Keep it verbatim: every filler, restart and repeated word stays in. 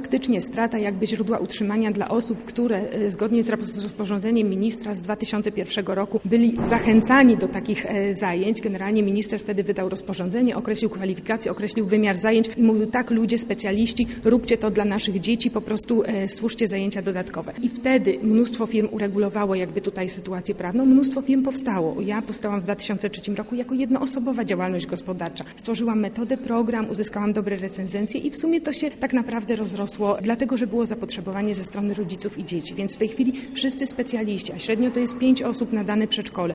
faktycznie strata jakby źródła utrzymania dla osób, które zgodnie z rozporządzeniem ministra z dwa tysiące pierwszego roku byli zachęcani do takich zajęć. Generalnie minister wtedy wydał rozporządzenie, określił kwalifikacje, określił wymiar zajęć i mówił: tak, ludzie, specjaliści, róbcie to dla naszych dzieci, po prostu stwórzcie zajęcia dodatkowe. I wtedy mnóstwo firm uregulowało jakby tutaj sytuację prawną, mnóstwo firm powstało. Ja powstałam w dwa tysiące trzecim roku jako jednoosobowa działalność gospodarcza. Stworzyłam metodę, program, uzyskałam dobre recenzencje i w sumie to się tak naprawdę rozrosło, dlatego że było zapotrzebowanie ze strony rodziców i dzieci. Więc w tej chwili wszyscy specjaliści, a średnio to jest pięć osób na dane przedszkole,